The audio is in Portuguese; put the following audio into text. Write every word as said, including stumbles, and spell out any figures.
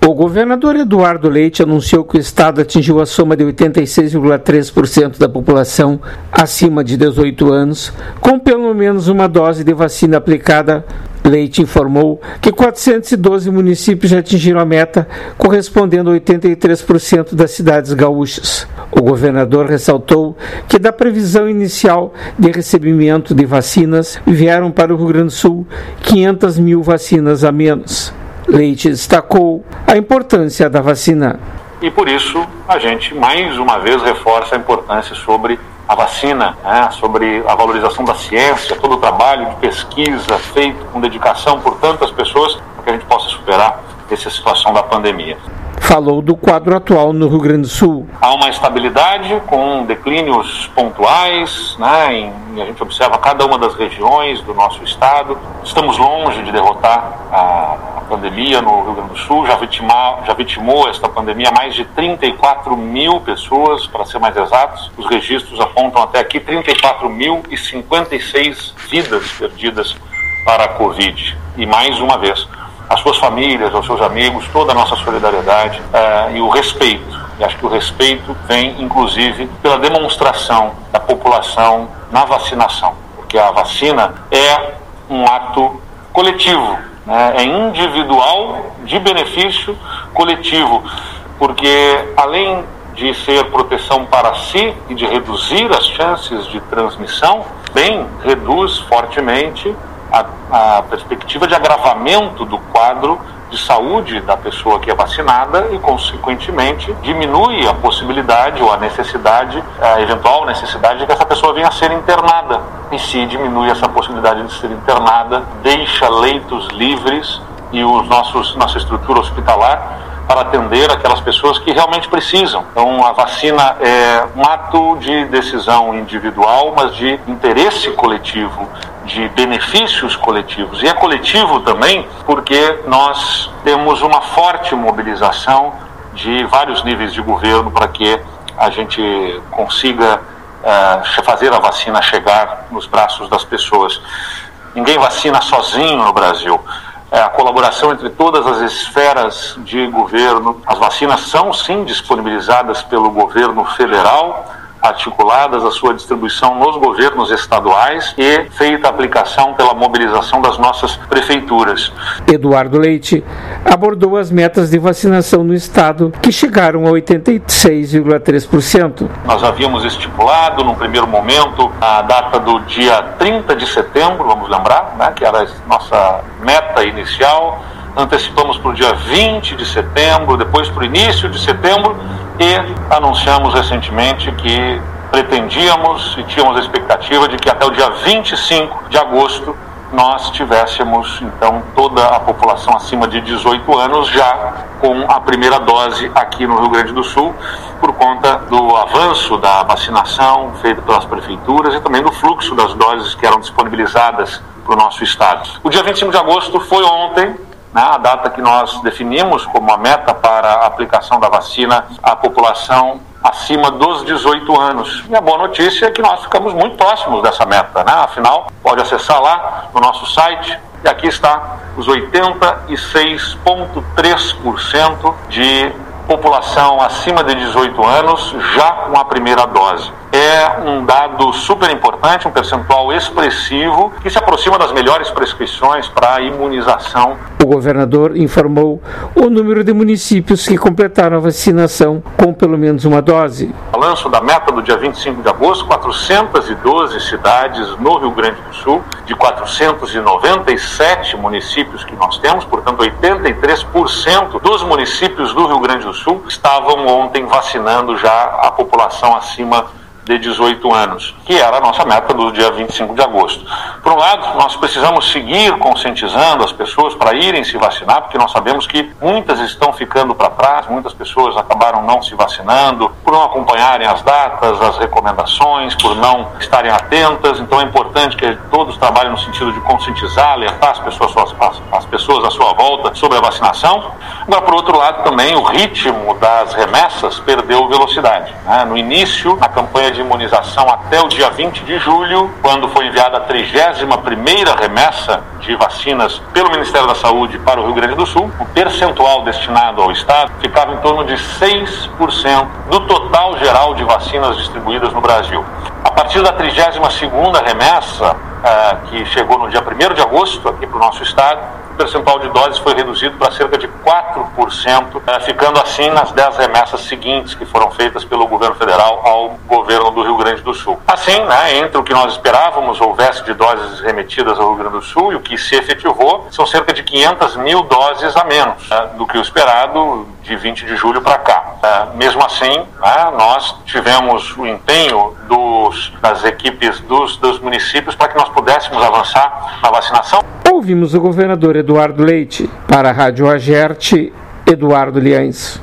O governador Eduardo Leite anunciou que o estado atingiu a soma de oitenta e seis vírgula três por cento da população acima de dezoito anos, com pelo menos uma dose de vacina aplicada. Leite informou que quatrocentos e doze municípios já atingiram a meta, correspondendo a oitenta e três por cento das cidades gaúchas. O governador ressaltou que da previsão inicial de recebimento de vacinas, vieram para o Rio Grande do Sul quinhentas mil vacinas a menos. Leite destacou a importância da vacina. E por isso a gente mais uma vez reforça a importância sobre a vacina, né, sobre a valorização da ciência, todo o trabalho de pesquisa feito com dedicação por tantas pessoas para que a gente possa superar essa situação da pandemia. Falou do quadro atual no Rio Grande do Sul. Há uma estabilidade com declínios pontuais, né, em, a gente observa cada uma das regiões do nosso estado. Estamos longe de derrotar a, a pandemia no Rio Grande do Sul, já, vitima, já vitimou esta pandemia mais de trinta e quatro mil pessoas, para ser mais exatos. Os registros apontam até aqui trinta e quatro mil e cinquenta e seis vidas perdidas para a Covid. E mais uma vez, às suas famílias, aos seus amigos, toda a nossa solidariedade uh, e o respeito. E acho que o respeito vem, inclusive, pela demonstração da população na vacinação. Porque a vacina é um ato coletivo, né? É individual de benefício coletivo. Porque, além de ser proteção para si e de reduzir as chances de transmissão, bem, reduz fortemente A, a perspectiva de agravamento do quadro de saúde da pessoa que é vacinada e, consequentemente, diminui a possibilidade ou a necessidade, a eventual necessidade de que essa pessoa venha a ser internada. E se diminui essa possibilidade de ser internada, deixa leitos livres e os nossos, nossa estrutura hospitalar para atender aquelas pessoas que realmente precisam. Então, a vacina é um ato de decisão individual, mas de interesse coletivo, de benefícios coletivos. E é coletivo também porque nós temos uma forte mobilização de vários níveis de governo para que a gente consiga uh, fazer a vacina chegar nos braços das pessoas. Ninguém vacina sozinho no Brasil. A colaboração entre todas as esferas de governo. As vacinas são, sim, disponibilizadas pelo governo federal, articuladas a sua distribuição nos governos estaduais e feita a aplicação pela mobilização das nossas prefeituras. Eduardo Leite abordou as metas de vacinação no estado, que chegaram a oitenta e seis vírgula três por cento. Nós havíamos estipulado, num primeiro momento, a data do dia trinta de setembro, vamos lembrar, né, que era a nossa meta inicial. Antecipamos para o dia vinte de setembro, depois para o início de setembro, e anunciamos recentemente que pretendíamos e tínhamos a expectativa de que até o dia vinte e cinco de agosto nós tivéssemos, então, toda a população acima de dezoito anos já com a primeira dose aqui no Rio Grande do Sul, por conta do avanço da vacinação feita pelas prefeituras e também do fluxo das doses que eram disponibilizadas para o nosso estado. O dia vinte e cinco de agosto foi ontem, a data que nós definimos como a meta para a aplicação da vacina à população acima dos dezoito anos. E a boa notícia é que nós ficamos muito próximos dessa meta, né? Afinal, pode acessar lá no nosso site e aqui está os oitenta e seis vírgula três por cento de população acima de dezoito anos já com a primeira dose. É um dado super importante, um percentual expressivo que se aproxima das melhores prescrições para a imunização. O governador informou o número de municípios que completaram a vacinação com pelo menos uma dose. Balanço da meta do dia vinte e cinco de agosto, quatrocentas e doze cidades no Rio Grande do Sul, de quatrocentos e noventa e sete municípios que nós temos, portanto oitenta e três por cento dos municípios do Rio Grande do Sul estavam ontem vacinando já a população acima de dezoito anos, que era a nossa meta do dia vinte e cinco de agosto. Por um lado, nós precisamos seguir conscientizando as pessoas para irem se vacinar, porque nós sabemos que muitas estão ficando para trás, muitas pessoas acabaram não se vacinando, por não acompanharem as datas, as recomendações, por não estarem atentas. Então é importante que todos trabalhem no sentido de conscientizar, alertar as pessoas, as, as pessoas à sua volta sobre a vacinação. Agora, por outro lado, também o ritmo das remessas perdeu velocidade, né? No início, na campanha de imunização até o dia vinte de julho, quando foi enviada a trigésima primeira remessa de vacinas pelo Ministério da Saúde para o Rio Grande do Sul, o percentual destinado ao Estado ficava em torno de seis por cento do total geral de vacinas distribuídas no Brasil. A partir da trigésima segunda remessa, uh, que chegou no dia primeiro de agosto aqui para o nosso Estado, o percentual de doses foi reduzido para cerca de quatro por cento, ficando assim nas dez remessas seguintes que foram feitas pelo governo federal ao governo do Rio Grande do Sul. Assim, né, entre o que nós esperávamos houvesse de doses remetidas ao Rio Grande do Sul e o que se efetivou, são cerca de quinhentas mil doses a menos, né, do que o esperado de vinte de julho para cá. É, mesmo assim, né, nós tivemos o empenho dos, das equipes dos, dos municípios para que nós pudéssemos avançar na vacinação. Ouvimos o governador Eduardo Leite. Para a Rádio Agerte, Eduardo Liães.